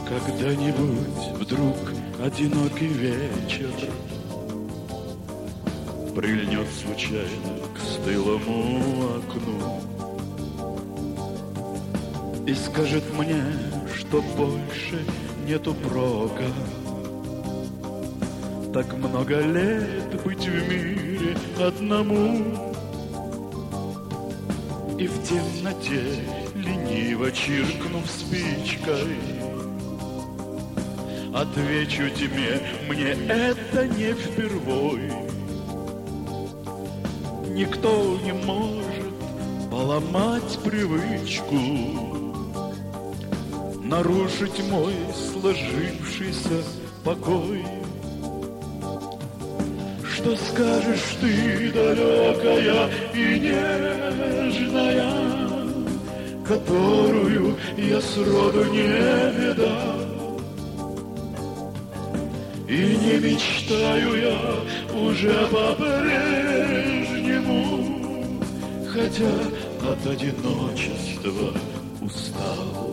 Когда-нибудь вдруг одинокий вечер прильнет случайно к стылому окну и скажет мне, что больше нету прока. Так много лет быть в мире одному. И в темноте, лениво чиркнув спичкой, отвечу тебе, мне это не впервой. Никто не может поломать привычку, нарушить мой сложившийся покой. Что скажешь ты, далекая и нежная, которую я сроду не видал? И не мечтаю я уже по-прежнему, хотя от одиночества устал.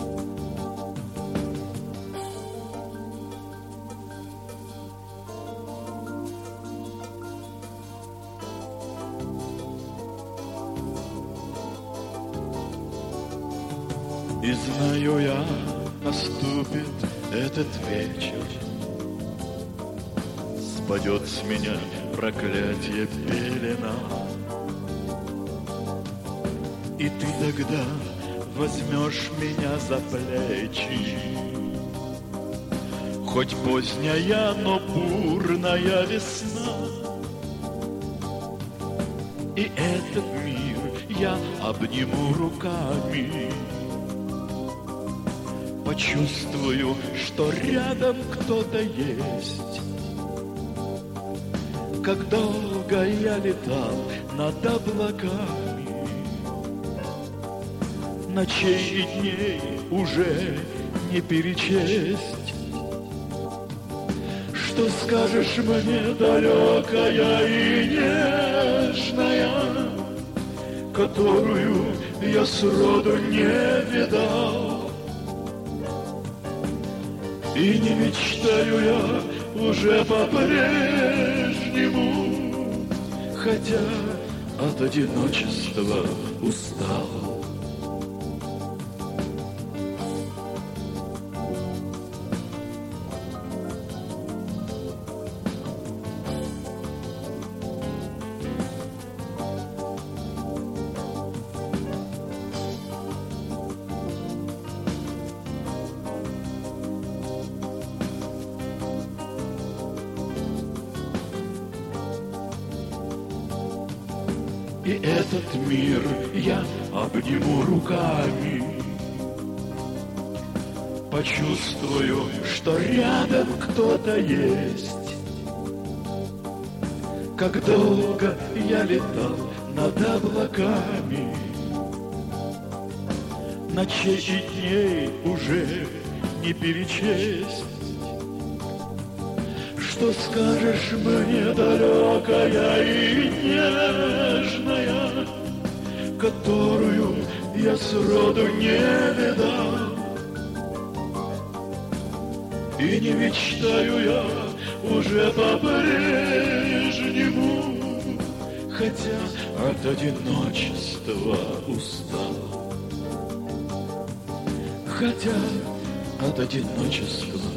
И знаю я, наступит этот вечер, спадет с меня проклятие пелена, и ты тогда возьмешь меня за плечи. Хоть поздняя, но бурная весна, и этот мир я обниму руками. Почувствую, что рядом кто-то есть. Как долго я летал над облаками, ночей и дней уже не перечесть. Что скажешь мне, далекая и нежная, которую я сроду не видал? И не мечтаю я уже по-прежнему, хотя от одиночества устал. И этот мир я обниму руками. Почувствую, что рядом кто-то есть. Как долго я летал над облаками, ночей и дней уже не перечесть. Что скажешь мне, далекая и нежная, которую я сроду не видал? И не мечтаю я уже по-прежнему, хотя от одиночества устал. Хотя от одиночества